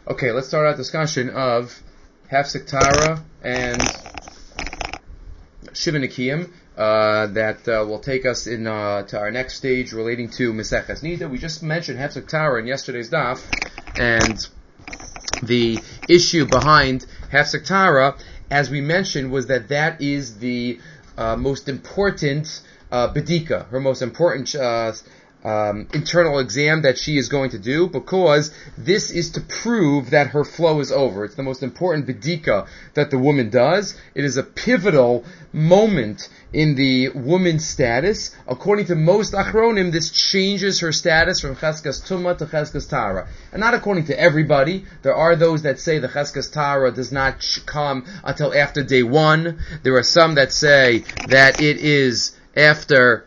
Okay, let's start our discussion of Hafsek Tara and Shiva Nikiyim. That will take us to our next stage relating to Maseches Nida. We just mentioned Hafsek Tara in yesterday's daf, and the issue behind Hafsek Tara, as we mentioned, was that is the most important bedika, her most important internal exam that she is going to do, because this is to prove that her flow is over. It's the most important bedika that the woman does. It is a pivotal moment in the woman's status. According to most achronim, this changes her status from cheskas tumah to cheskas tara. And not according to everybody. There are those that say the cheskas tara does not come until after day 1. There are some that say that it is after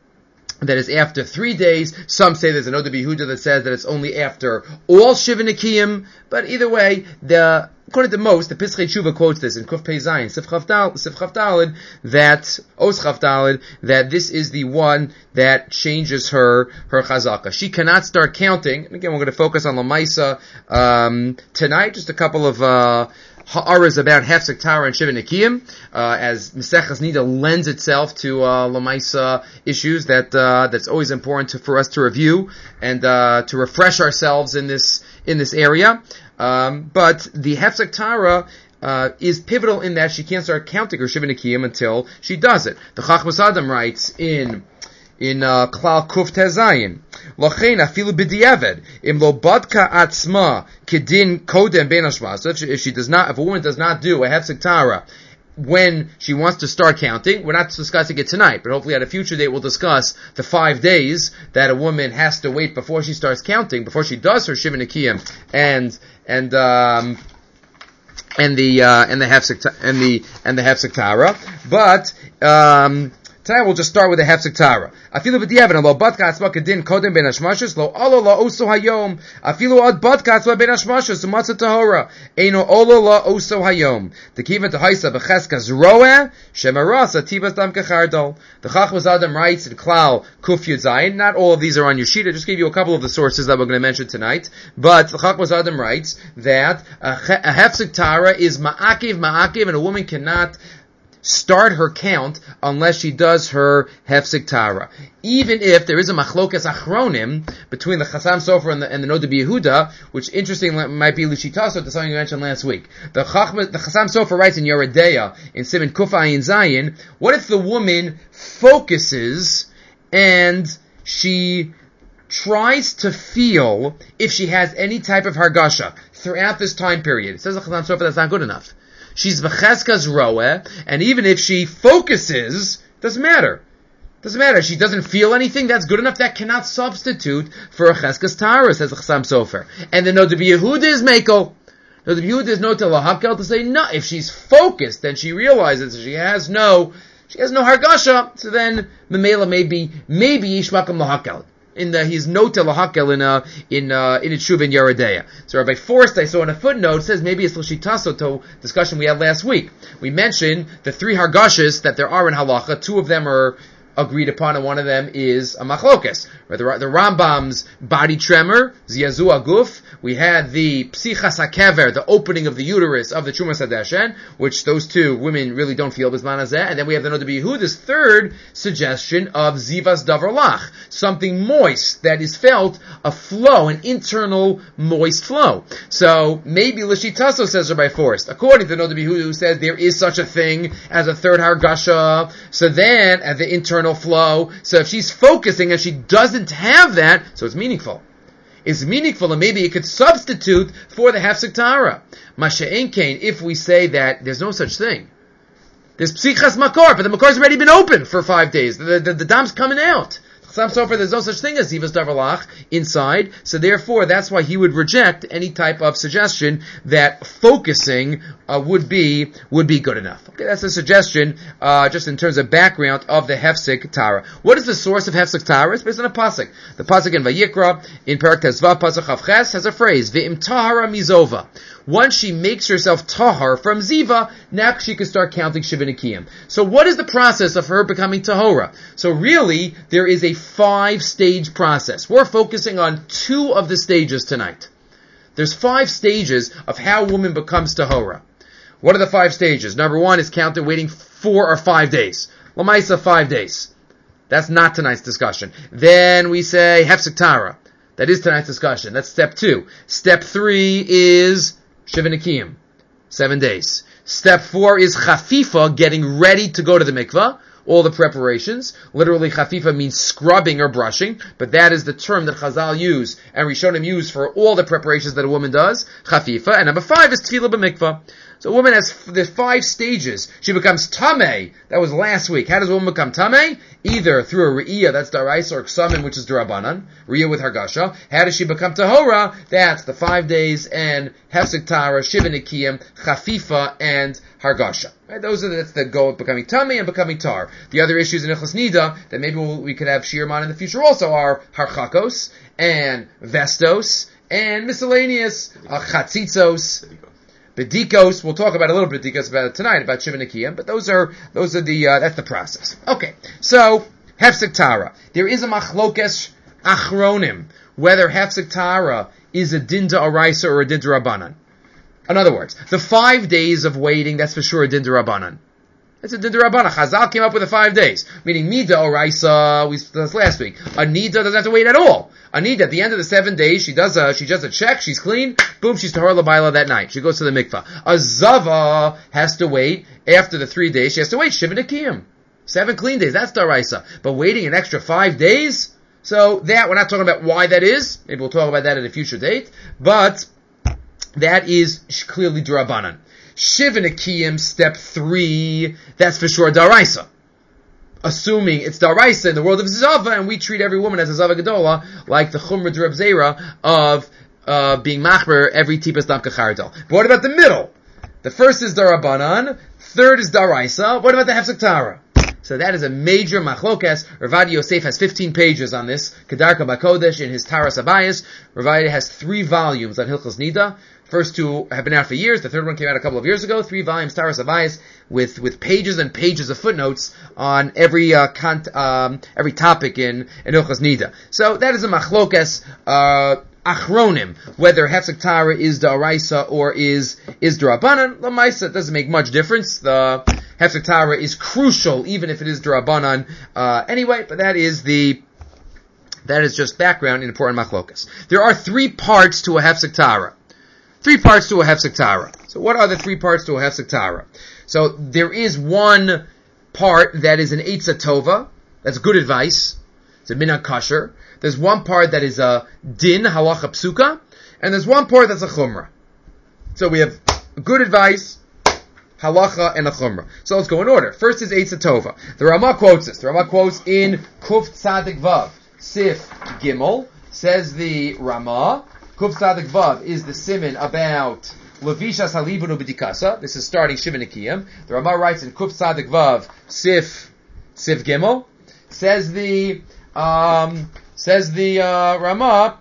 3 days. Some say there's an Oda Behuda that says that it's only after all Shiva Nikiyim. But either way, according to most, the Pischei Tshuva quotes this in Kuf Pei Zayin, Sif Chav Daled, that this is the one that changes her chazaka. She cannot start counting. And again, we're going to focus on Lamaisa tonight. Just a couple of ha'aras about Hafsek Tara and Shiva Nikiyim, as Maseches Nida lends itself to Lamaisa issues that's always important for us to review and to refresh ourselves in this area. But the Hafsek Tara is pivotal in that she can't start counting her Shiva Nikiyim until she does it. The Chachmas Adam writes in Klal Kuf Tezayin, Lachein afilu b'diavad im lo badka atzma kedin kodem ben hashma. So if a woman does not do a Hafsek Tara when she wants to start counting, we're not discussing it tonight, but hopefully at a future date we'll discuss the 5 days that a woman has to wait before she starts counting, before she does her Shiva Nikiyim and the Hafsek Tara. But tonight we'll just start with the Hafsek Tara. Afilu b'diavad lo badka atzma kedin kodem ben hashmashos lo olo la oso hayom. Afilu ad badka atzma ben hashmashos umatzah tahora eino olo la oso hayom. The kiva tehaisa b'cheskas roeh shemarasa tibas dam kachardol. The Chachmas Adam writes in Klal Kuf Yud Zayin. Not all of these are on your sheet. I just gave you a couple of the sources that we're going to mention tonight. But the Chachmas Adam writes that a Hafsek Tara is ma'akiv, and a woman cannot start her count unless she does her Hafsek Tara. Even if there is a machlokas achronim between the Chasam Sofer and the Noda B'Yehuda, which interestingly might be Lishitaso to something you mentioned last week. The Chasam Sofer writes in Yoredeya in Siman Kuf Ayin Zayin, what if the woman focuses and she tries to feel if she has any type of hargasha throughout this time period? It says the Chasam Sofer that's not good enough. She's v'cheskas roeh, and even if she focuses, doesn't matter. Doesn't matter. She doesn't feel anything. That's good enough. That cannot substitute for a cheskas tara, says the Chasam Sofer. And the Noda B'Yehuda is mekel. Noda B'Yehuda is no telehakel to say no. If she's focused, then she realizes she has no hargasha. So then memela maybe yishmakam lahakel. He's no telahakel in Tshuva in Yeredeya. So Rabbi Forst, I saw in a footnote, says maybe it's l'shitaso to discussion we had last week. We mentioned the 3 hargashas that there are in halacha. 2 of them are agreed upon, and one of them is a machlokas. The Rambam's body tremor, ziyazu aguf. We had the psichas hakever, the opening of the uterus of the Trumas Hadeshen, which those 2 women really don't feel bisman hazeh. And then we have the Noda B'Yehuda's third suggestion of zivas davar lach, something moist that is felt, a flow, an internal moist flow. So maybe l'shitaso, says Rabbi Forst, according to the Noda B'Yehuda, who says there is such a thing as a third hargasha. So then at the internal flow, so if she's focusing and she doesn't have that, so it's meaningful. It's meaningful, and maybe it could substitute for the Hafsek Tara. Masha'en kain, if we say that there's no such thing. There's psichas makor, but the makor's already been open for 5 days. The dam's coming out. Chasam Sofer, there's no such thing as zivas davar lach inside, so therefore that's why he would reject any type of suggestion that focusing would be good enough. Okay, that's a suggestion just in terms of background of the Hafsek Tara. What is the source of Hafsek Tara? It's based on a pasuk. The pasuk in Vayikra in Perek Tezvav pasuk Chav Ches has a phrase ve'im tahara mizova. Once she makes herself tahar from ziva, now she can start counting Shiva Nikiyim. So what is the process of her becoming tahora? So really, there is a 5-stage process. We're focusing on 2 of the stages tonight. There's 5 stages of how a woman becomes tahora. What are the 5 stages? Number 1 is counted waiting 4 or 5 days. Lamaisa, 5 days. That's not tonight's discussion. Then we say hefsek tara. That is tonight's discussion. That's step 2. Step 3 is shiva nikiyim. 7 days. Step 4 is chafifa, getting ready to go to the mikvah. All the preparations. Literally, chafifa means scrubbing or brushing, but that is the term that Chazal use and Rishonim use for all the preparations that a woman does. Chafifa. And number 5 is tefillah b'mikvah. So a woman has the 5 stages. She becomes tameh. That was last week. How does a woman become tameh? Either through a re'iyah, that's daraisa, or ksamim, which is darabanan. Re'iyah with hargasha. How does she become tahora? That's the 5 days and hefsek tara, shiva nikiyim, chafifa, and hargasha. Right? That's the goal of becoming tameh and becoming tar. The other issues in Ichlas Nida that maybe we could have shirman in the future also are harchakos and vestos and miscellaneous chatzitzos. Bedikos, we'll talk about a little bit bedikos about it tonight, about Shiva Nikiyim, but those are that's the process. Okay, so, Hefsek Tara. There is a machlokes achronim, whether Hefsek Tara is a dinda oraisa or a dinda rabbanan. In other words, the 5 days of waiting, that's for sure a dinda rabbanan. It's a dinda rabbanan. Chazal came up with the 5 days, meaning Nida oraisa, that's last week. A Nida doesn't have to wait at all. Anita, at the end of the 7 days, she does a check, she's clean, boom, she's tahor l'bayla that night. She goes to the mikvah. A zava has to wait, after the 3 days, she has to wait, shiva nikiyim. 7 clean days, that's daraisa. But waiting an extra 5 days? So that, we're not talking about why that is, maybe we'll talk about that at a future date, but that is clearly darabanan. Shiva nikiyim, step 3, that's for sure daraisa. Assuming it's daraisa in the world of zava, and we treat every woman as a zava gedola, like the chumra d'Reb Zera of being machmer every tipas dam kachardal. But what about the middle? The first is darabanan, third is daraisa. What about the hefsek tara? So that is a major machlokas. Ravadi Yosef has 15 pages on this. Kedarka Bakodesh in his Taras Abayis. Ravadi has 3 volumes on Hilchos Nida. First 2 have been out for years. The third one came out a couple of years ago. 3 volumes, Taras Abayis, with pages and pages of footnotes on every topic in Hilchos Nida. So that is a machlokas, achronim, whether hefsek tara is da'araisa or is d'rabanan. L'maisa, it doesn't make much difference. The hefsek tara is crucial, even if it is d'rabanan, anyway, but that is just background in important machlokas. There are 3 parts to a hefsek tara. 3 parts to a hefsek tara. So what are the 3 parts to a hefsek tara? So there is one part that is an eitzah tova. That's good advice. It's a minhag kasher. There's one part that is a din, halacha psuka, and there's one part that's a chumrah. So we have good advice, halacha, and a chumrah. So let's go in order. First is eitzah tova. The Ramah quotes this. The Ramah quotes in Kuf Tzadik Vav, Sif Gimel, says the Ramah. Kuf Tzadik Vav is the siman about Levisha Salibunu B'dikasa. This is starting Shiva Nikiyim. The Ramah writes in Kuf Tzadik Vav, Sif Gimel, says the Ramah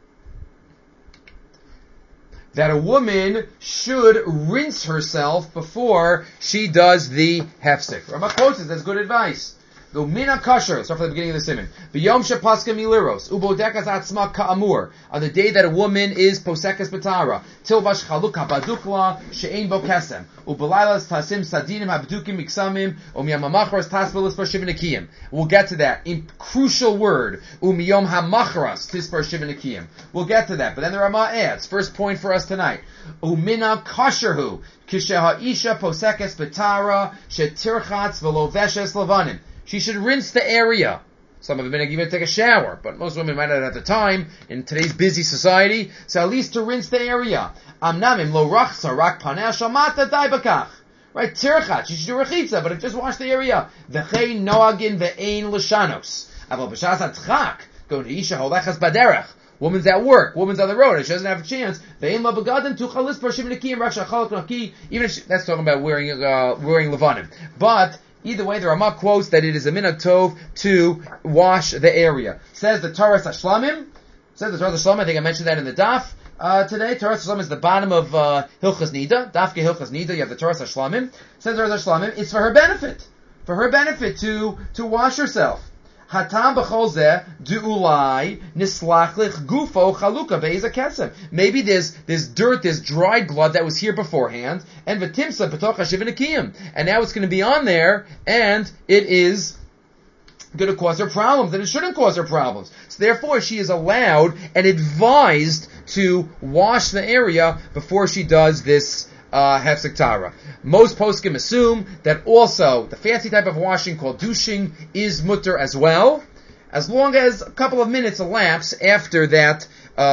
that a woman should rinse herself before she does the hefsek. Ramah quotes it, that's good advice. Go mina kasher. Start from the beginning of the siman. B'yom shepaska miliros ubodekas atzma ka'amur. On the day that a woman is posekas betara, tilvash chaluk habadukla she'ein bo kesem ubelaylas tasim sadinim habdukim miksamim umiyamamachras tasbelis for shivinakiyim. We'll get to that. In crucial word umiyom hamachras tispar shivinakiyim. We'll get to that. But then the Ramah adds, first point for us tonight. Umina kasherhu kisheha isha posekas betara shetirchatz veloveshes lavanim. She should rinse the area. Some of them may even take a shower, but most women might not have the time in today's busy society. So at least to rinse the area. Amnamim lo rachsa rak paneh shamata daibakach. Right, tirchat. She should do rechitza, but just wash the area. V'chein noagin ve'ein l'shanos. Aval b'shas atchak. Go to isha holechas baderech. Woman's at work. Woman's on the road. And she doesn't have a chance. Ve'ein la begadim tu chalis par shivnikim rak shachalak naki. Even if that's talking about wearing levanim. But either way, the Ramah quotes that it is a minhag tov to wash the area. Says the Taras Hashlamim. I think I mentioned that in the daf today. Taras Hashlamim is the bottom of Hilchas Nida. Dafke Hilchas Nida. You have the Taras Hashlamim. Says Taras Hashlamim. It's for her benefit. For her benefit to wash herself. Hatam b'chol zeh du'ulai nislachlich gufo chaluka be'ez kesem. Maybe there's dirt, there's dried blood that was here beforehand, and v'timsa b'toch hashiv nekiyim, and now it's going to be on there, and it is going to cause her problems, and it shouldn't cause her problems. So therefore, she is allowed and advised to wash the area before she does this hefsek tara. Most poskim assume that also the fancy type of washing called douching is mutter as well, as long as a couple of minutes elapse after that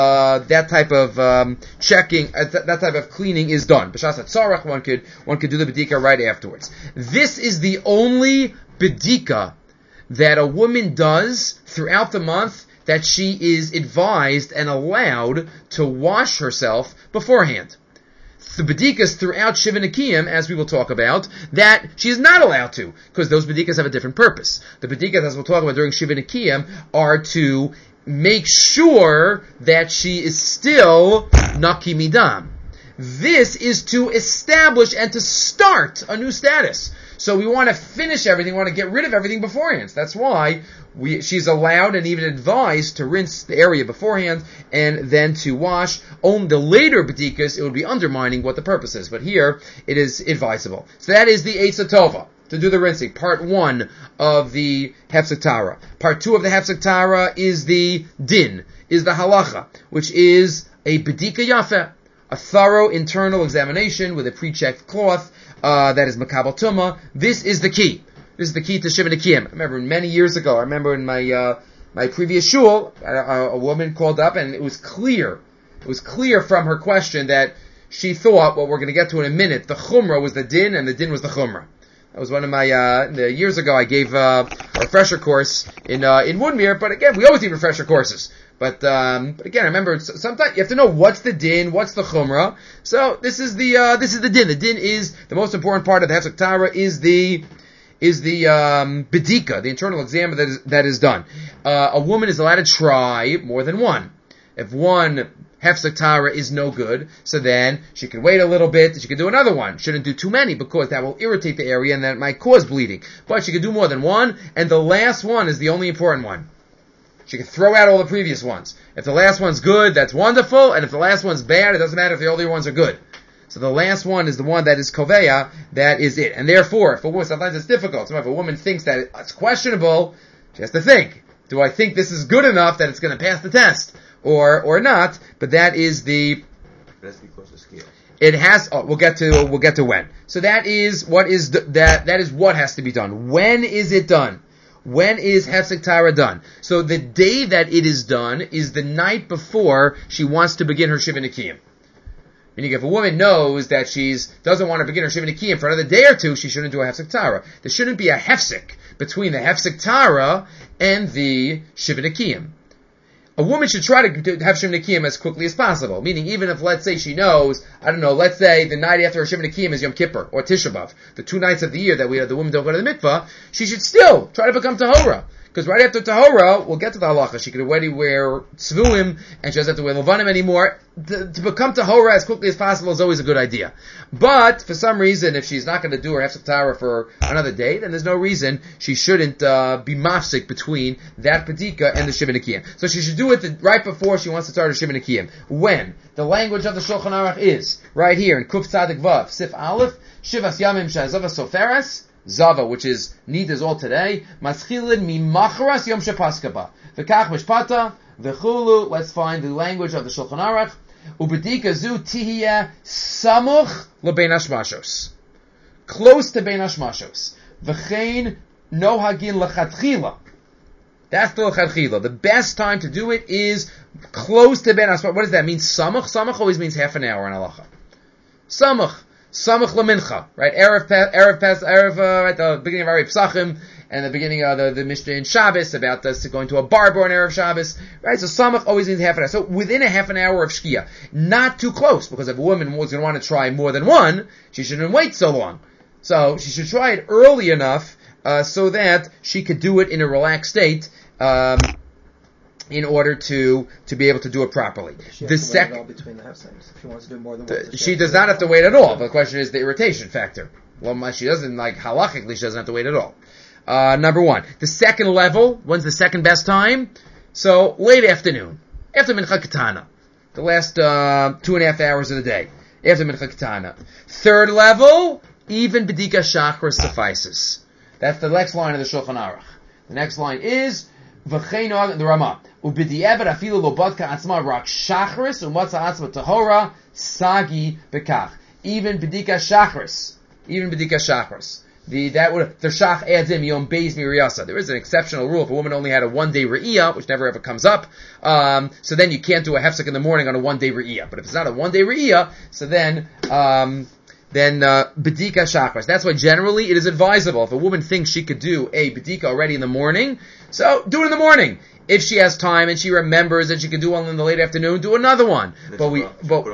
type of checking, that type of cleaning is done. B'shas hatzarach, one could do the bedika right afterwards. This is the only bedika that a woman does throughout the month that she is advised and allowed to wash herself beforehand. The bedikas throughout Shiva Nekiyim, as we will talk about, that she is not allowed to, because those bedikas have a different purpose. The bedikas, as we'll talk about during Shiva Nekiyim, are to make sure that she is still Naki Midam. This is to establish and to start a new status. So we want to finish everything, we want to get rid of everything beforehand. That's why she's allowed and even advised to rinse the area beforehand and then to wash. On the later bedikas, it would be undermining what the purpose is. But here, it is advisable. So that is the Eitzah Tova, to do the rinsing. Part 1 of the Hefsek Tara. Part 2 of the Hefsek Tara is the Din, is the Halacha, which is a Bedika Yafeh, a thorough internal examination with a pre-checked cloth, that is Makabal Tumah. This is the key. This is the key to Shiva Nekiyim. I remember many years ago, in my previous shul, a woman called up and it was clear from her question that she thought, what we're going to get to in a minute, the Chumrah was the Din and the Din was the Chumrah. That was one of my, years ago I gave a refresher course in Woodmere, but again, we always need refresher courses. But again, I remember sometimes you have to know what's the din, what's the chumrah. So this is the din. The din is the most important part of the Hefsek Tara is the bedika, the internal exam that is done. A woman is allowed to try more than one. If one Hefsek Tara is no good, so then she can wait a little bit, she can do another one. Shouldn't do too many because that will irritate the area and that might cause bleeding. But she can do more than one, and the last one is the only important one. She can throw out all the previous ones. If the last one's good, that's wonderful, and if the last one's bad, it doesn't matter if the earlier ones are good. So the last one is the one that is koveya, that is it. And therefore, if a woman, sometimes it's difficult. So if a woman thinks that it's questionable, she has to think, do I think this is good enough that it's going to pass the test? Or not, but that is the... That's because of scale. It has, we'll get to when. So that is what has to be done. When is it done? When is Hefsek Tara done? So the day that it is done is the night before she wants to begin her Shiva Nekiyim. Meaning if a woman knows that she doesn't want to begin her Shiva Nekiyim for another day or two, she shouldn't do a Hefsek Tara. There shouldn't be a Hefsek between the Hefsek Tara and the Shiva Nekiyim. A woman should try to have Shiva Nekiyim as quickly as possible. Meaning, even if, let's say, she knows, let's say the night after her Shiva Nekiyim is Yom Kippur, or Tisha B'Av, the 2 nights of the year that the women don't go to the mikvah, she should still try to become Tahora. Because right after Tahora, we'll get to the halacha, she could already wear tzvuim, and she doesn't have to wear levanim anymore. To become Tahora as quickly as possible is always a good idea. But, for some reason, if she's not going to do her Hefsek Tara for another day, then there's no reason she shouldn't be mafsik between that Pedika and the Shiva Nekiyim. So she should do it right before she wants to start her Shiva Nekiyim. When? The language of the Shulchan Aruch is, right here in Kuf Tzadik Vav, Sif Aleph, Shivas Yamim Shazava Soferas, Zava, which is need is all today. Maschilin mimachras yom shepaskaba. V'kach mishpata v'chulu. Let's find the language of the Shulchan Aruch. Ubedika zu tihiyah samuch lebein hashmashos, close to bein hashmashos. V'chein nohagin lechatchila. That's the lechatchila. The best time to do it is close to bein hashmashos. What does that mean? Samuch. Samuch always means half an hour in halacha. Samuch. Samach Lamincha, right? Erev, at the beginning of Erev Pesachim, and the beginning of the Mishnah in Shabbos, about us going to a barber on Erev Shabbos, right? So Samach always needs half an hour. So within a half an hour of Shkia. Not too close, because if a woman was going to want to try more than one, she shouldn't wait so long. So she should try it early enough, so that she could do it in a relaxed state, in order to be able to do it properly. She has to wait at all between the half-times. If she wants to do more than one, she does not have to wait at all. The question is the irritation factor. Well, she doesn't, halachically, she doesn't have to wait at all. Number one. The second level, when's the second best time? So, late afternoon. After Mincha Ketana. The last 2.5 hours of the day. After Mincha Ketana. Third level, even B'dika Shachar suffices. That's the next line of the Shulchan Aruch. The next line is, V'chein the Ramah. U'b'di'evet afilu lo badka atzma rak shachris u'matza atzma tahora sagi bekach. Even B'dika Shachris. Even B'dika Shachris. The Shach adds in Yom Beis Miriyasa. There is an exceptional rule if a woman only had a 1-day Re'iyah, which never ever comes up, so then you can't do a hefsek in the morning on a 1-day Re'iyah. But if it's not a 1-day Re'iyah, so then B'dika Shachris. That's why generally it is advisable if a woman thinks she could do a B'dika already in the morning, so do it in the morning. If she has time and she remembers that she can do one in the late afternoon, do another one. But we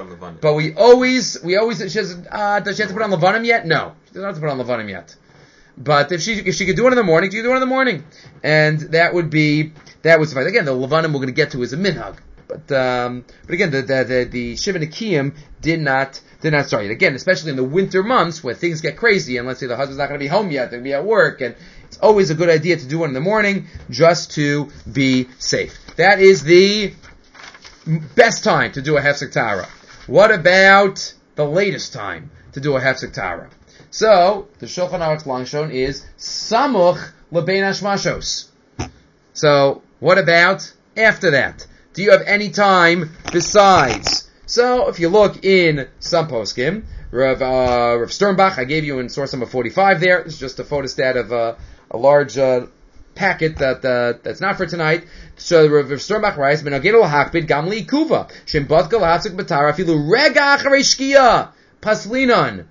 always, she has, does she have to put on Levanim yet? No. She doesn't have to put on Levanim yet. But if she could do it in the morning, she could do it in the morning. And that would suffice. Again, the Levanim we're going to get to is a minhag. But again, the Shiva Nekiyim did not start yet. Again, especially in the winter months where things get crazy, and let's say the husband's not going to be home yet, they're going to be at work, and it's always a good idea to do one in the morning just to be safe. That is the best time to do a hefsek tara. What about the latest time to do a hefsek tara? So, the Shulchan Aruch's long shown is Samuch Lebein Hashmashos. So, what about after that? Do you have any time besides? So, if you look in some poskim, Rav Sternbach, I gave you in source number 45 there. It's just a photostat of a large packet that's not for tonight. So Rav Sternbach writes, "Menagel hakbid gamli kuva shem badka lahatzuk batara afilu rega acharei shkia paslinan."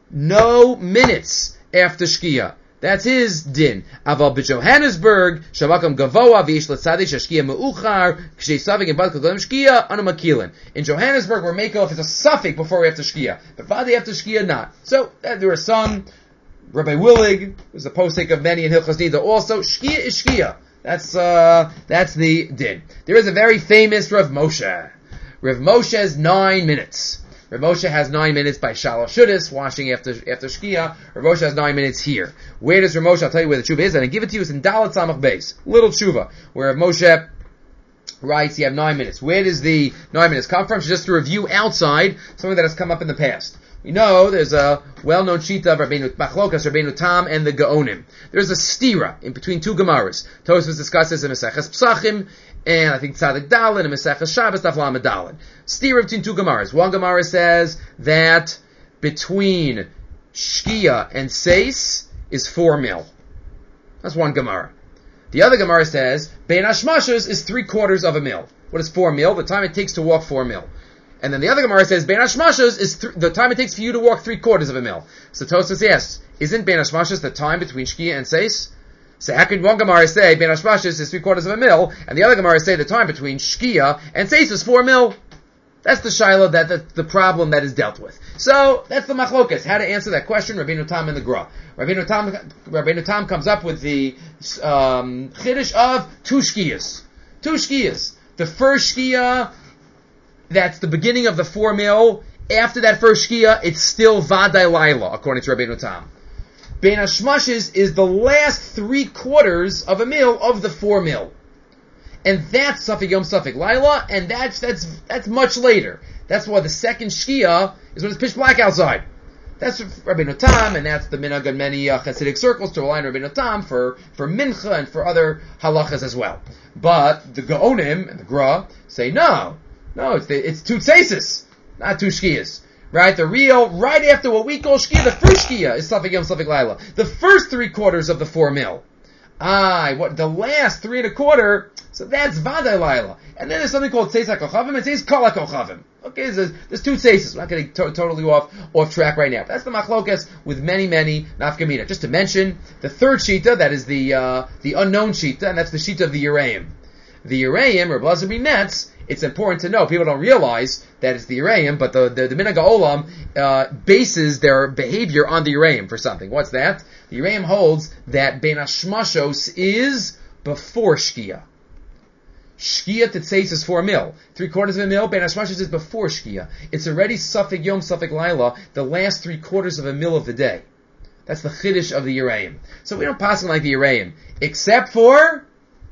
No minutes after shkia. That's his din. Aval b'Johannesburg shavakam gavoa v'ish l'tzadei shashkia me'uchar k'shei safik and badka golem shkia anu makilin. In Johannesburg, where Meikof is a suffix before we have to shkia, but vadi after shkia not. So there are some. Rabbi Willig was the posting of many in Hilchos Nida. Also, shkia is shkia. That's the din. There is a very famous Rav Moshe. Rav Moshe's 9 minutes. Rav Moshe has 9 minutes by Shalosh Shudis, washing after Shkia. Rav Moshe has 9 minutes here. Where does Rav Moshe, I'll tell you where the tshuva is, and I give it to you, it's in Dalet Samach Beis. Little tshuva, where Rav Moshe writes, you have 9 minutes. Where does the 9 minutes come from? Just to review outside something that has come up in the past. We know there's a well-known shita of Rabbeinu Machlokas, Rabbeinu Tam, and the Gaonim. There's a stira in between two Gemaras. Tosfos discusses in Maseches Psachim, and I think Tzadik Dalin, and Maseches Shabbos, Daf Lamed Dalin. Stira between two Gemaras. One Gemara says that between Shkia and Seis is 4 mil. That's one Gemara. The other Gemara says, Bein Hashmashos is 3/4 of a mil. What is 4 mil? The time it takes to walk 4 mil. And then the other Gemara says, Bein Hashmashos is the time it takes for you to walk 3/4 of a mil. So Tosfos asks, isn't Bein Hashmashos the time between Shkia and Seis? So how can one Gemara say Bein Hashmashos is 3/4 of a mil, and the other Gemara say the time between Shkia and Seis is 4 mil? That's the shaila, that's the problem that is dealt with. So that's the machlokas. How to answer that question? Rabbeinu Tam and the Gra. Rabbeinu Tam comes up with the chiddush of 2 shkiyas. 2 shkiyas. The first shkia, that's the beginning of the 4 mil. After that first shkia, it's still vaday laila, according to Rabbeinu Tam. Bein Hashmashos is the last 3/4 of a mil of the 4 mil. And that's Safik Yom Safik Laila, and that's much later. That's why the second Shkia is when it's pitch black outside. That's Rabbeinu Tam, and that's the minhag in many Hasidic circles to rely on Rabbeinu Tam for mincha and for other halachas as well. But the Gaonim and the Gra say no, it's 2 tzesis, not 2 Shkias. Right? The real, right after what we call Shkia, the first Shkia is Safik Yom Safik Laila. The first 3/4 of the 4 mil. The last 3 1/4, so that's Vaday Laila. And then there's something called Tzeis HaKochavim and Tzeis Kol HaKochavim. Okay, there's 2 tzeises. We're not getting totally off track right now. That's the machlokas with many nafkamina. Just to mention, the third shita, that is the unknown shita, and that's the shita of the Yereim. The Yereim, or Blazer Netz, it's important to know, people don't realize that it's the Yereim, but the Minhag HaOlam bases their behavior on the Yereim for something. What's that? The Yereim holds that Bein Hashmashos is before Shkia. Shkia Tetzeis is 4 mil. 3/4 of a mil, Bein Hashmashos is before Shkia. It's already Safik Yom, Safik Laila, the last 3/4 of a mil of the day. That's the chiddush of the Yereim. So we don't pass like the Yereim, except for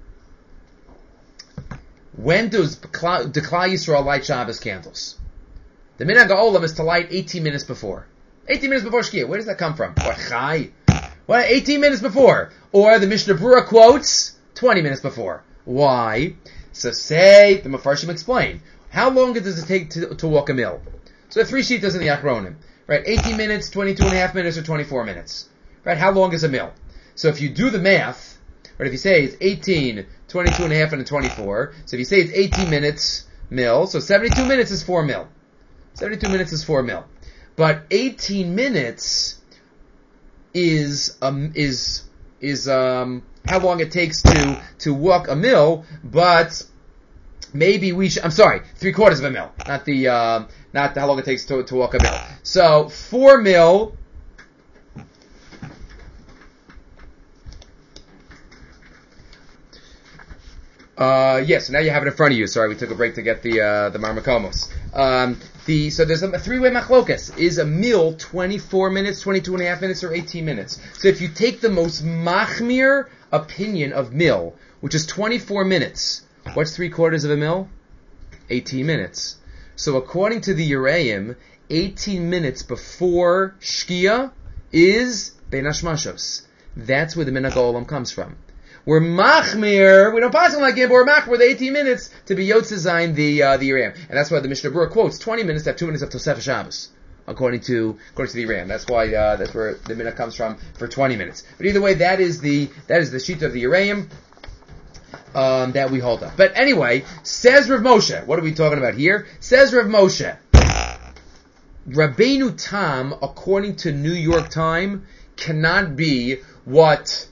when does the Klal Yisrael light Shabbos candles? The minhag ha'olam is to light 18 minutes before. 18 minutes before Shkia. Where does that come from? What, Chai? What, 18 minutes before? Or the Mishnah Berurah quotes 20 minutes before. Why? So say, the Mefarshim explain. How long does it take to walk a mil? So there are 3 shittas in the Achronim. Right? 18 minutes, 22 and a half minutes, or 24 minutes. Right? How long is a mil? So if you do the math, right, if you say it's 18, 22 and a half, and a 24, so if you say it's 18 minutes mil, so 72 minutes is 4 mil. 72 minutes is 4 mil. But 18 minutes is how long it takes to walk a mil, but maybe we should, I'm sorry, 3/4 of a mil, not how long it takes to walk a mil. So 4 mil, yes, so now you have it in front of you. Sorry, we took a break to get the Marmakomos. So there's a 3-way machlokas. Is a mil 24 minutes, 22 and a half minutes, or 18 minutes? So if you take the most machmir opinion of mil, which is 24 minutes, what's 3/4 of a mil? 18 minutes. So according to the Yereim, 18 minutes before Shkia is Bein Hashmashos. That's where the Minhag HaOlam comes from. We're machmir, we don't pass on like it, but we're machmir with 18 minutes to be Yotze Zayin the Yereim. And that's why the Mishnah Berurah quotes 20 minutes to have 2 minutes of Tosefah Shabbos. According to the Yereim. That's why, that's where the Minhag comes from for 20 minutes. But either way, that is the sheet of the Yereim. That we hold up. But anyway, says Rav Moshe. What are we talking about here? Says Rav Moshe. Rabbeinu Tam, according to New York Time, cannot be what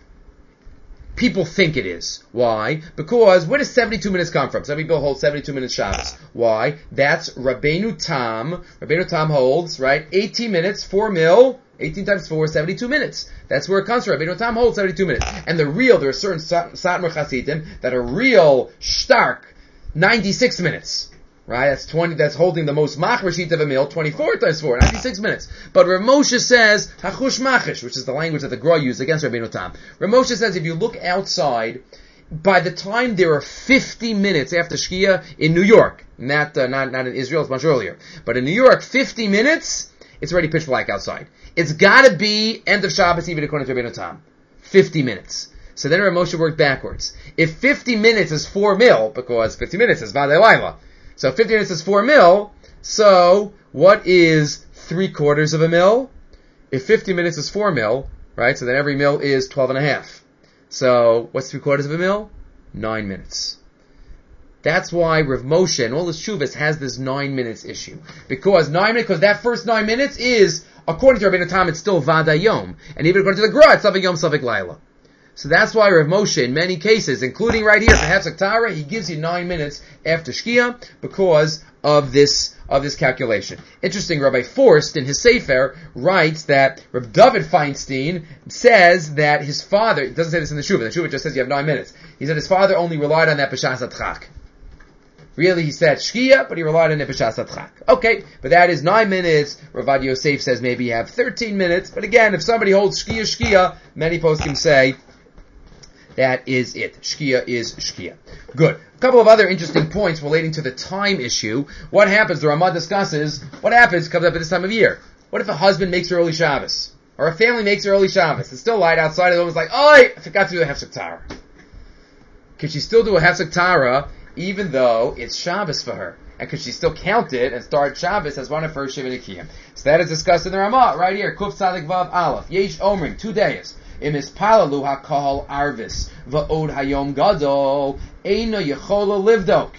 people think it is. Why? Because where does 72 minutes come from? Some people hold 72 minutes Shabbos. Why? That's Rabbeinu Tam. Rabbeinu Tam holds, right, 18 minutes, 4 mil, 18 times 4, 72 minutes. That's where it comes from. Rabbeinu Tam holds 72 minutes. And there are certain Satmar Chasidim that are real stark 96 minutes. Right? That's holding the most machmer sheet of a mil, 24 times 4, 96 minutes. But Rav Moshe says, Hachush Machish, which is the language that the Gra used against Rabbeinu Tam. Rav Moshe says if you look outside, by the time there are 50 minutes after Shkia in New York, not in Israel, it's much earlier, but in New York, 50 minutes, it's already pitch black outside. It's gotta be end of Shabbos, even according to Rabbeinu Tam. 50 minutes. So then Rav Moshe worked backwards. If 50 minutes is 4 mil, because 50 minutes is Vadei Laila, so 50 minutes is 4 mil, so what is 3/4 of a mil? If 50 minutes is 4 mil, right, so then every mil is 12 and a half. So what's 3/4 of a mil? 9 minutes. That's why Rav Moshe and all his shuvas has this 9 minutes issue. Because that first 9 minutes is, according to Rabbeinu Tam, it's still Vadei Yom. And even according to the Gra, it's Savik Yom, Savik Laila. So that's why Rav Moshe, in many cases, including right here for Hefsek Tara, he gives you 9 minutes after Shkia because of this calculation. Interesting, Rabbi Forst in his Sefer writes that Reb David Feinstein says that his father, it doesn't say this in the Shuvah just says you have 9 minutes. He said his father only relied on that B'shas Adchak. Really, he said Shkia, but he relied on it B'shas Adchak. Okay, but that is 9 minutes. Ravad Yosef says maybe you have 13 minutes. But again, if somebody holds Shkia, many poskim say that is it. Shkia is Shkia. Good. A couple of other interesting points relating to the time issue. What happens, the Ramah discusses, what happens comes up at this time of year. What if a husband makes early Shabbos? Or a family makes early Shabbos? It's still light outside, and the woman's like, I forgot to do a Hefsek Tara. Can she still do a Hefsek Tara even though it's Shabbos for her? And could she still count it and start Shabbos as one of her Shiva Nikiyim? So that is discussed in the Ramah, right here. Kuf Tzadik Vav Aleph. Yesh Omrim, 2 days. Im ispalalu hakahal arvis va'od hayom gadol eino yechola livdok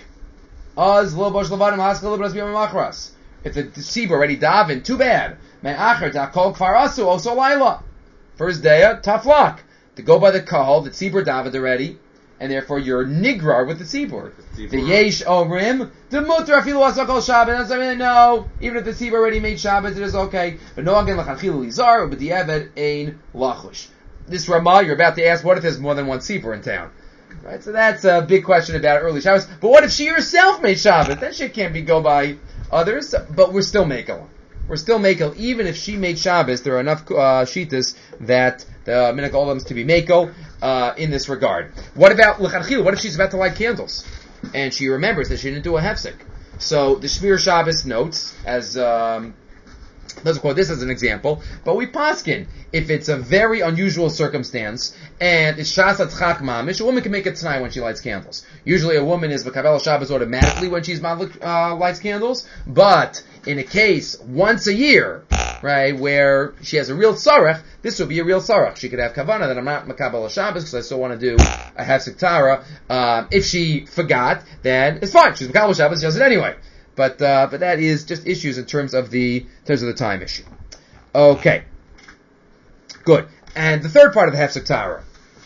az lo bosh levadim haskal libras b'yom machras. If the tzibur already daven, too bad. Me'acher ta'kol kfar asu oso laila. First day, tough luck. To go by the kahal, the tzibur davened already, and therefore you're nigrar with the tzibur. The yesh omrim the mutar afilu asakol Shabbos. I mean, no, even if the tzibur already made Shabbos, it is okay. But no again lachanchilu lizar, but the eved ein lachush. This Ramah, you're about to ask, what if there's more than one tzibur in town? Right, so that's a big question about early Shabbos. But what if she herself made Shabbos? That shit can't be go by others, but we're still making one. we're still makel, even if she made Shabbos. There are enough shitas that the minhag olam's to be makel in this regard. What about l'chadchila? What if she's about to light candles and she remembers that she didn't do a hefsek? So the Shmir Shabbos notes, as doesn't quote this as an example, but we paskin, if it's a very unusual circumstance, and it's Shas Atzchak Mamish, a woman can make a t'nai when she lights candles. Usually a woman is V'kavel Shabbos automatically when she's lights candles, but in a case once a year, right, where she has a real tzarech, this would be a real tzarech. She could have kavana that I'm not Makabel Shabbos because I still want to do a hefsek Tara. If she forgot, then it's fine. She's Makabel Shabbos, she does it anyway. But that is just issues in terms of the time issue. Okay. Good. And the third part of the Hefsek Tara.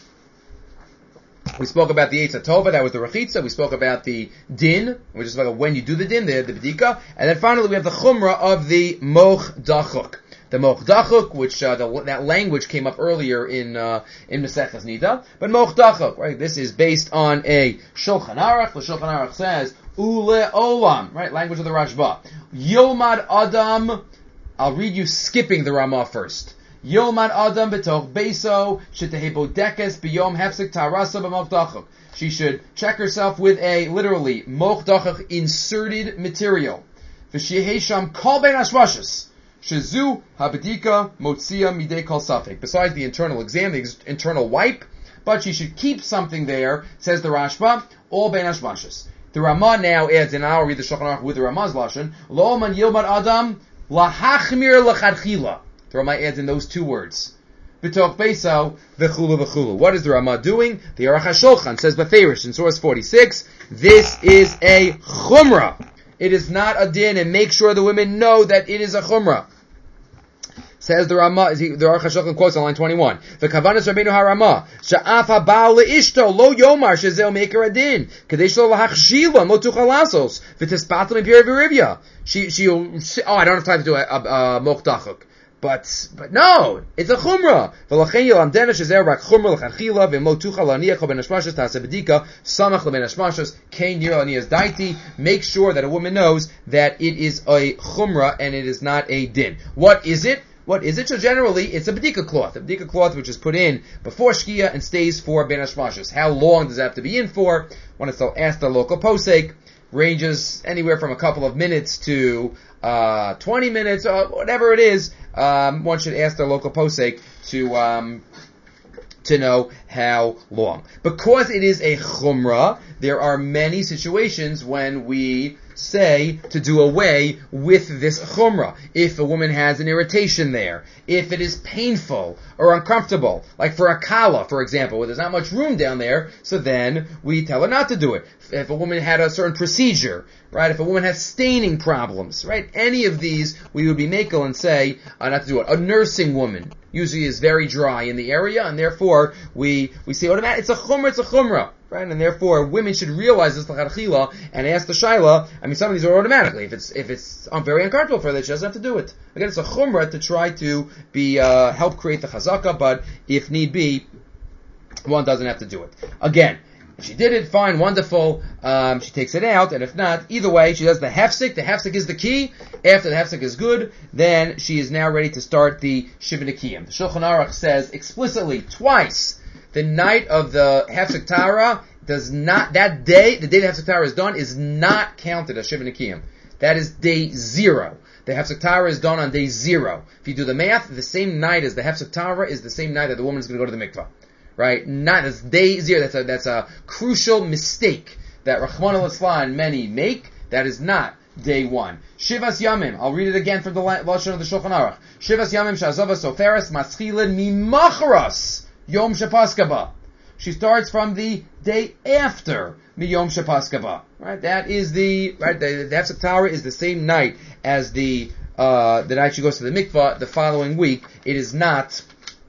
We spoke about the Eitz HaTova, that was the Rechitza. We spoke about the Din, which is about when you do the Din, the B'dika. And then finally we have the Chumrah of the Moch Dachuk. The Moch Dachuk, which that language came up earlier in Maseches Nida. But Moch Dachuk, right, this is based on a Shulchan Aruch. The Shulchan Aruch says, Ule Olam, right, language of the Rashba. Yomad Adam, I'll read you skipping the Ramah first. Yomad Adam betoch beso shetehebo dekes biyom hefsek tarasa b'moch dachuk. She should check herself with a, literally, moch dachuk inserted material. V'shehesham kol ben hashmashas. Shezu habedika motzia midei kol safek. Besides the internal exam, the internal wipe, but she should keep something there, says the Rashba, all ben hashmashas. The Ramah now adds, and I'll read the Shulchan Aruch with the Ramah's lashon, lo man yilmad adam lahachmir lechadchila. The Ramah adds in those two words. B'toch beiso v'chulu v'chulu. What is the Ramah doing? The Aruch HaShulchan says Beferish in source 46, this is a chumrah. It is not a din, and make sure the women know that it is a chumrah. Says the Ramah, the Aruch HaShulchan quotes on line 21. The Kavanas Rabbeinu HaRamah, Sha'af ha'ba'al le'ishto lo yomar shezeu meker adin, kadesh lo lahachshila lo tuchal lasos, v'tespatel impir v'rivya. I don't have time to do a moch dachuk. But no, it's a chumrah. V'lachen yilamdena shezer rak chumrah l'chadchila v'mo tuchal laniach ben hashmashas ta'aseh samach l'ben hashmashas kein yir lanias daiti. Make sure that a woman knows that it is a chumrah and it is not a din. What is it? So generally, it's a bedika cloth. A bedika cloth which is put in before Shkia and stays for Ben Hashmashas. How long does it have to be in for? When it's asked the local posek, ranges anywhere from a couple of minutes to 20 minutes, or whatever it is. One should ask their local posek to know how long. Because it is a chumrah, there are many situations when we say to do away with this chumrah. If a woman has an irritation there, if it is painful or uncomfortable, like for a kala, for example, where there's not much room down there, so then we tell her not to do it. If a woman had a certain procedure, right? If a woman has staining problems, right? Any of these, we would be makel and say not to do it. A nursing woman usually is very dry in the area, and therefore we say automatically, it's a chumrah, right? And therefore women should realize this l'chadchila and ask the shaila. I mean, some of these are automatically. If it's very uncomfortable for her, she doesn't have to do it. Again, it's a chumrah to try to be help create the chazaka, but if need be, one doesn't have to do it. Again, if she did it, fine, wonderful. She takes it out, and if not, either way, she does the hefsek. The hefsek is the key. After the hefsek is good, then she is now ready to start the Shiva Nekiyim. The Shulchan Aruch says explicitly twice, the night of the hefsek Tara does not, that day, the day the hefsek Tara is done, is not counted as Shiva Nekiyim. That is day 0. The hefsek Tara is done on day 0. If you do the math, the same night as the hefsek Tara is the same night that the woman is going to go to the mikvah. Right? Not as day 0. That's a crucial mistake that Rachmana litzlan many make. That is not day 1. Shivas Yamim. I'll read it again from the lashon of the Shulchan Aruch. Shivas Yamim shazova soferes maschilin mimachras yom shepaskaba. She starts from the day after miyom shepaskaba. Right? That is the hefsek Tara is the same night as the night she goes to the mikvah the following week. It is not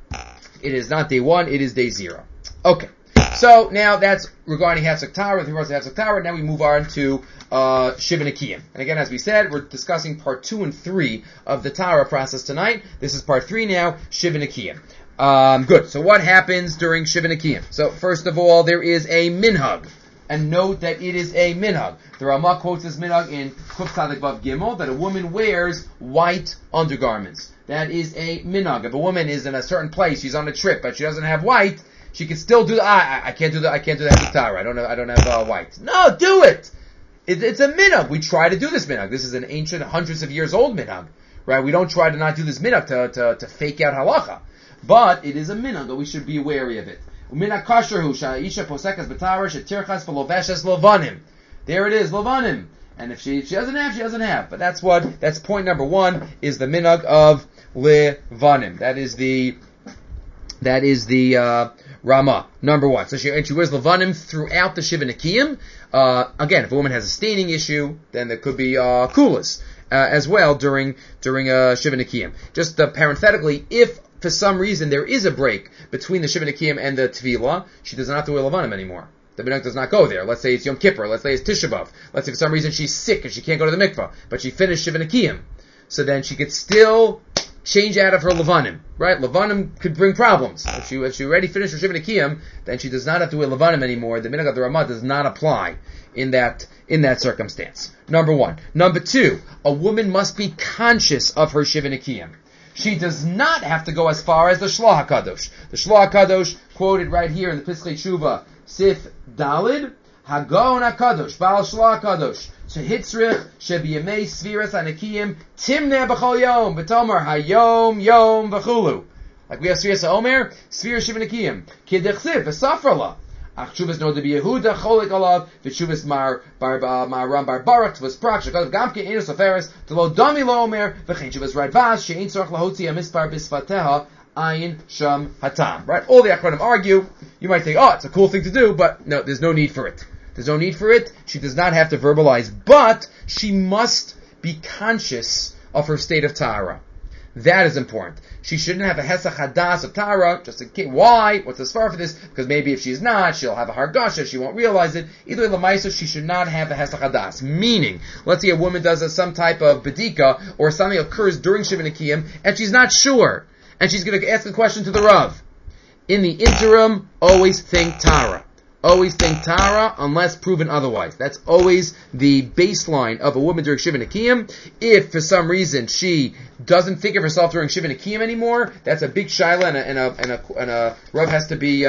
day 1, it is day 0. Okay. So now that's regarding hefsek Tara, with regards to hefsek Tara. Now we move on to Shiva Nekiyim. And again, as we said, we're discussing part 2 and 3 of the Tara process tonight. This is part 3 now, Shiva Nekiyim. Good. So what happens during Shiva Nekiyim? So first of all, there is a minhag. and note that it is a minhag. The Ramah quotes this minhag in Kuf Tzadik Vav Gimel that a woman wears white undergarments. That is a minhag. If a woman is in a certain place, she's on a trip, but she doesn't have white, she can still do the, I can't do the Haftarah. I don't have white. No, do it! It's a minhag. We try to do this minhag. This is an ancient, hundreds of years old minhag. Right? We don't try to not do this minhag to fake out halacha. But it is a minhag that we should be wary of it. Minhag kasherhu sha'isha posekas b'tara shetirchas v'loveshes lovanim. There it is, lovanim. And if she doesn't have, she doesn't have. But that's point number one, is the minhag of levanim. That is the Ramah, number one. So she wears levanim throughout the Shiva Nekiyim. Again, if a woman has a staining issue, then there could be kulas as well during Shiva Nekiyim. Just parenthetically, if for some reason there is a break between the Shiva Nekiyim and the Tefillah, she does not have to wear levanim anymore. The minhag does not go there. Let's say it's Yom Kippur. Let's say it's Tisha B'Av. Let's say for some reason she's sick and she can't go to the mikvah, but she finished Shiva Nekiyim. So then she could still change out of her levanim, right? Levanim could bring problems. If she already finished her Shiva Nekiyim, then she does not have to wear levanim anymore. The minhag of the Ramah does not apply in that circumstance. Number one. Number two, a woman must be conscious of her Shiva Nekiyim. She does not have to go as far as the Shloah HaKadosh. The Shloah HaKadosh, quoted right here in the Piskei Tshuva, Sif Dalid, Hagon HaKadosh, Baal Shloah HaKadosh, Shehitzrich, Shebiyamei Sviras HaNekiyim, Timneh B'chol Yom, B'tomar Hayom, Yom, V'chulu. Like we have Sviras HaOmer, Sviras Shiva Nekiyim, Kidechsiv, V'safrala. Ach Shuvas no debi Yehuda cholik alav v'Shuvas mar Ram bar Barak tvus prak shekadav gamke inu soferes telo dami lo omer v'chein Shuvas Radbaz she'ein tzorach lahotzi hamispar b'sfateha ayin sham hatam. Right? All the Achronim argue. You might think, it's a cool thing to do, but no, there's no need for it. There's no need for it. She does not have to verbalize, but she must be conscious of her state of tahara. That is important. She shouldn't have a hesach hadas of tahara, just in case. Why? What's the svar for this? Because maybe if she's not, she'll have a hargasha, she won't realize it. Either lemaisa, she should not have a hesach hadas. Meaning, let's say a woman does some type of bedika, or something occurs during Shiva Nekiyim, and she's not sure. And she's going to ask a question to the Rav. In the interim, always think tahara. Always think tahara unless proven otherwise. That's always the baseline of a woman during Shiva Nekiyim. If for some reason she doesn't think of herself during Shiva Nekiyim anymore, that's a big shaila, and a Rav has to be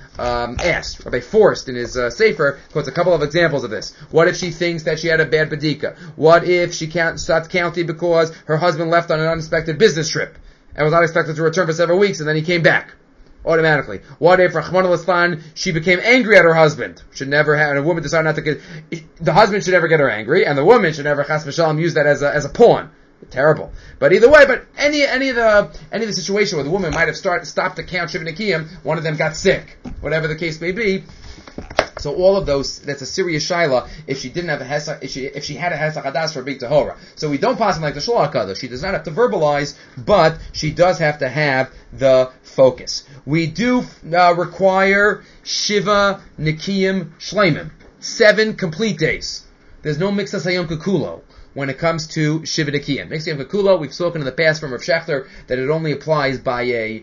asked. Rabbi Forst in his Sefer quotes a couple of examples of this. What if she thinks that she had a bad bedika? What if she stopped counting because her husband left on an unexpected business trip and was not expected to return for several weeks, and then he came back? Automatically. What if, Rahman al-Islan, she became angry at her husband? Should never have, and a woman decided not to get, the husband should never get her angry, and the woman should never, chas v'shalom, use that as a pawn. Terrible. But either way, any of the situation where the woman might have stopped to count Shiva Nekiyim, one of them got sick, whatever the case may be. So all of those, that's a serious shaila if she didn't have a hesach, if she had a hesach hadas for a big tahora. So we don't pass him like the Shloah HaKadosh. She does not have to verbalize, but she does have to have the focus. We do require Shiva Nekiyim Shleimim. 7 complete days. There's no mixas hayom kekulo when it comes to Shiva Nekiyim. Mixas hayom kekulo, we've spoken in the past from Rav Shechter that it only applies by a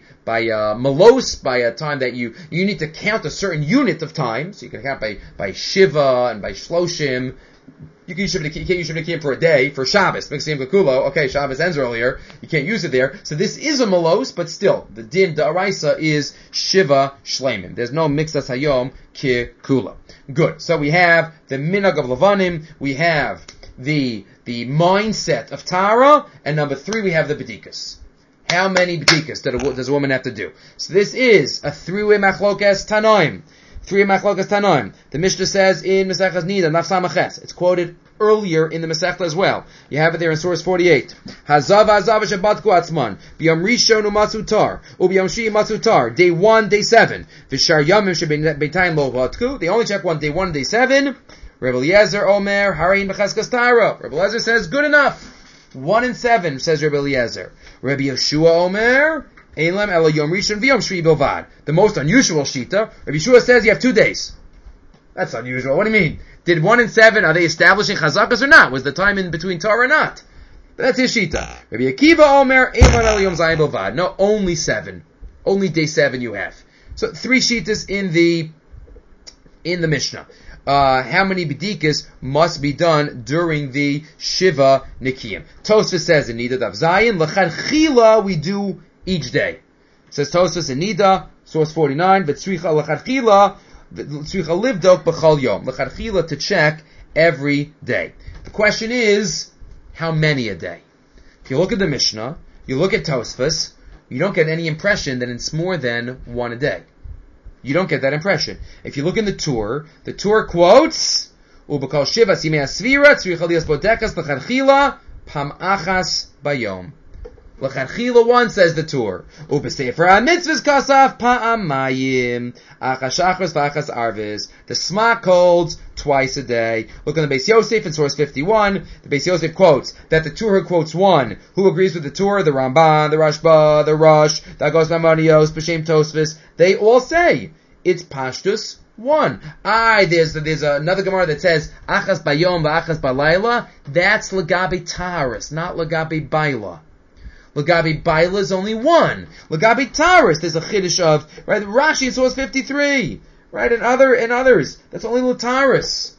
melos, by a time that you need to count a certain unit of time. So you can count by Shiva and by Shloshim. You can't use Shiva Nekiyim for a day, for Shabbos. Mixas hayom kekulo, okay, Shabbos ends earlier. You can't use it there. So this is a melos, but still, the din da'araisa is Shiva Shleimim. There's no mixas hayom kekulo. Good. So we have the minhag of Levanim, we have the mindset of Tara, and number 3 we have the bedikas. How many bedikas does a woman have to do? So this is a 3-way machlokas tanoim. 3-way machlokas tanoim. The Mishnah says in Masechtas Nida, Naf Samaches. It's quoted earlier in the Masechta as well. You have it there in source 48. Hazava shebatku atzman. B'yom rishon u'matzu tar. U'b'yom shvi matzu tar. Day 1, day 7. V'shar yamim shebeitayim lo batku. They only check day 1 and day 7. Rebbe Eliezer Omer, Harein B'cheskas Tara. Rebbe Eliezer says, good enough. 1 and 7, says Rebbe Eliezer. Rebbe Yeshua Omer, Elam Elo Yom Rishon V'yom Shvi Bilvad. The most unusual shita, Rebbe Yeshua says you have 2 days. That's unusual. What do you mean? Did 1 and 7, are they establishing chazakas or not? Was the time in between Torah or not? But that's his shita. Rebbe Akiva Omer, Elam Elo Yom Zayin Bilvad. No, only 7. Only day 7 you have. So 3 shitas in the Mishnah. how many bedikas must be done during the Shiva Nikiyim. Tosfos says in Nida Daf Zayin, l'chadchila we do each day. It says Tosfos in Nida, source 49, v'tzricha l'chadchila, v'tzricha livdok b'chal yom. L'chadchila to check every day. The question is, how many a day? If you look at the Mishnah, you look at Tosfos, you don't get any impression that it's more than one a day. You don't get that impression. If you look in the Tur quotes, Ubakal Shiva Simei Asvira, Tzricha Lias Bodekas, L'chadchila, Pam Achas Bayom. L'chadchila one, says the Tur. Ubesefer HaMitzvahs Kasaf, Pa'am Mayim, Achas Shachos V'achas Arvis. The Smak holds twice a day. Look on the Beis Yosef in source 51. The Beis Yosef quotes that the Tur quotes one. Who agrees with the Tur? The Ramban, the Rashba, the Rosh, the Agos Maimonios, B'Shem Tosfos. They all say it's Pashtus one. There's another Gemara that says Achas Bayom v'Achas Balayla. That's Lagabi Taharis, not Lagabi Baila. Lagabi Baila is only one. Lagabi Taharis, there's a chiddush of right Rashi in source 53. Right, and others. That's only Lataris.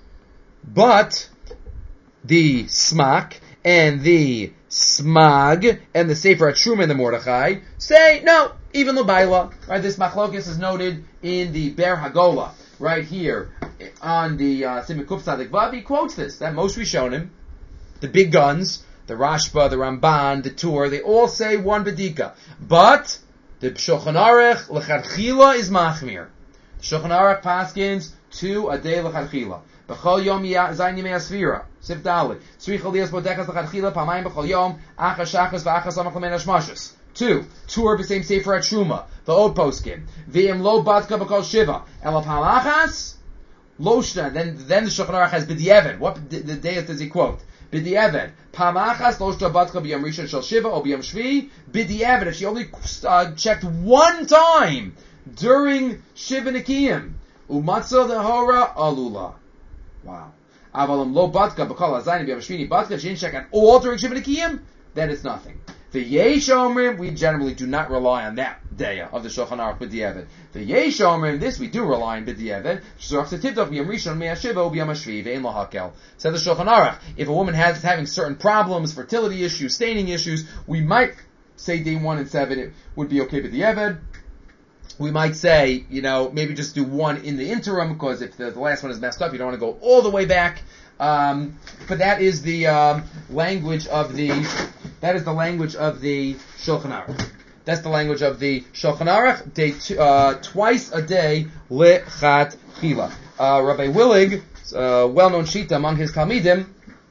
But the Smak and the Smag and the Sefer HaTruma and the Mordechai say no, even L'Baila. Right, this Machlokes is noted in the Ber Hagola right here on the Simon Kuf Tzadik Vav. He quotes this that most Rishonim, the big guns, the Rashba, the Ramban, the Tur, they all say one bedika, but the Shulchan Aruch l'chadchila is machmir. Shulchan Aruch paskins 2 a day l'chadchila. B'chol yom zayin yimei asvira. Sif Dalit. Tzricha lias bodekas l'chadchila pamayim b'chol yom achas shachas v'achas amach l'men hashmashas. 2. Tur b'same sefer HaTruma. V'od poskin. V'im lo batka b'kol shiva. Ela palachas lo shna. Then the Shulchan Aruch has b'di'even. What the day does he quote? B'di'even. Pamachas lo shna batka b'yom rishon shel shiva or b'yom shvi. B'di'even. If she only checked one time during Shiva Nikiyim. Umatzah the hora alula. Wow. Avalam lo batka b'kol hazayim b'yom shvini batka. If she didn't check at all during Shiva Nikiyim, then it's nothing. The Yesh Omrim, we generally do not rely on that day of the Shulchan Aruch b'di'evet. The Yesh Omrim, this we do rely on b'di'evet. Shzorach setibdok b'yom rishon me'ashiva or b'yom hashvi ve'en lo hakel. Said the Shulchan Aruch, if a woman is having certain problems, fertility issues, staining issues, we might say day 1 and 7 it would be okay b'di'evet. We might say, maybe just do one in the interim, because if the last one is messed up, you don't want to go all the way back. But that is the language of the Shulchan Aruch. That's the language of the Shulchan Aruch. Twice a day lechatchila. Rabbi Willig, well-known shita among his talmidim,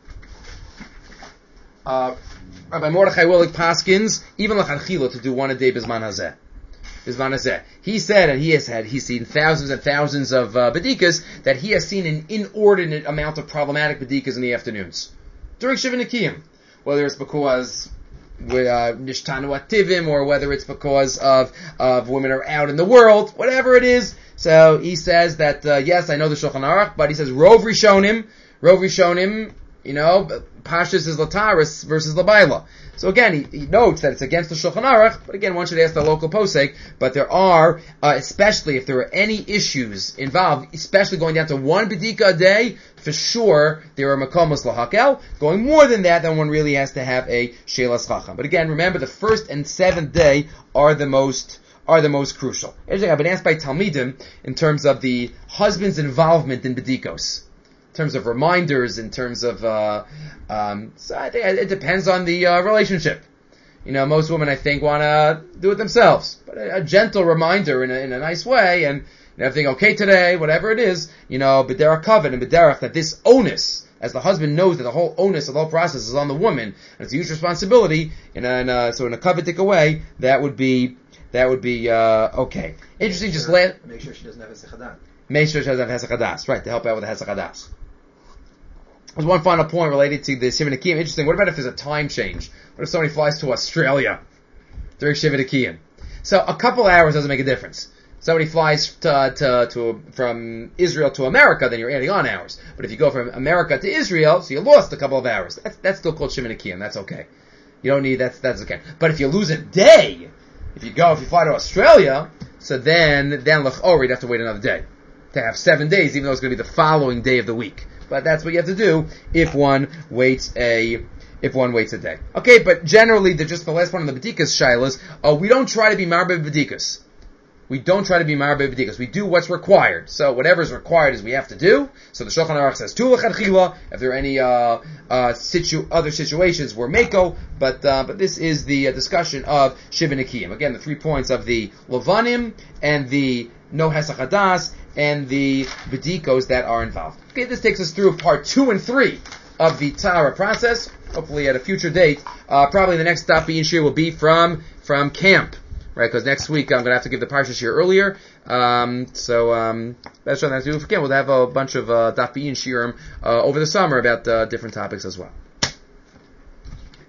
Rabbi Mordechai Willig paskins even lechatchila to do one a day bisman hazeh. He said, and he's seen thousands and thousands of bedikas, that he has seen an inordinate amount of problematic bedikas in the afternoons during Shiva Nikiyim, whether it's because nishtanu ativim, or whether it's because of women are out in the world, whatever it is. So he says that yes, I know the Shulchan Aruch, but he says Rov Rishonim, Pashtus is Lataris versus Labaila. So again, he notes that it's against the Shulchan Aruch, but again, one should ask the local posek. But there are, especially if there are any issues involved, especially going down to one bedika a day, for sure there are makomos lahakel. Going more than that, then one really has to have a shelas chacham. But again, remember the 1st and 7th day are the most crucial. Interesting, I've been asked by talmidim in terms of the husband's involvement in bedikos. In terms of reminders, in terms of, so I think it depends on the relationship. Most women, I think, want to do it themselves, but a gentle reminder in a nice way, and everything okay today, whatever it is, b'derech kavod and b'derech that this onus, as the husband knows that the whole onus of the whole process is on the woman, and it's a huge responsibility, so in a kavodic way, that would be okay. Interesting. Make sure she doesn't have hesach hadas. Make sure she doesn't have hesach hadas, right? To help out with the hesach hadas. There's one final point related to the Shiva Nikiyim. Interesting. What about if there's a time change? What if somebody flies to Australia during Shiva Nikiyim? So a couple hours doesn't make a difference. Somebody flies from Israel to America, then you're adding on hours. But if you go from America to Israel, so you lost a couple of hours. That's still called Shiva Nikiyim. That's okay. You don't need that's okay. But if you lose a day, if you fly to Australia, so then you'd have to wait another day. to have 7 days, even though it's going to be the following day of the week. But that's what you have to do if one waits a day. Okay, but generally, just the last one on the B'dikas, Shilas, we don't try to be Marbe B'dikas. We don't try to be Marbe B'dikas. We do what's required. So whatever is required is we have to do. So the Shulchan Aruch says Tu l'chadchila. If there are any other situations, we're Mako. But this is the discussion of Shiva Nikiyim. Again, the 3 points of the Levanim and the No Hesach Hadas and the B'dikos that are involved. Okay, this takes us through part 2 and 3 of the Tahara process. Hopefully at a future date. Probably the next Daf B'yin Shir will be from camp. Right, because next week I'm going to have to give the Parsha Shir earlier. That's what I'm going to do. Again, we'll have a bunch of Daf B'yin Shirim over the summer about different topics as well.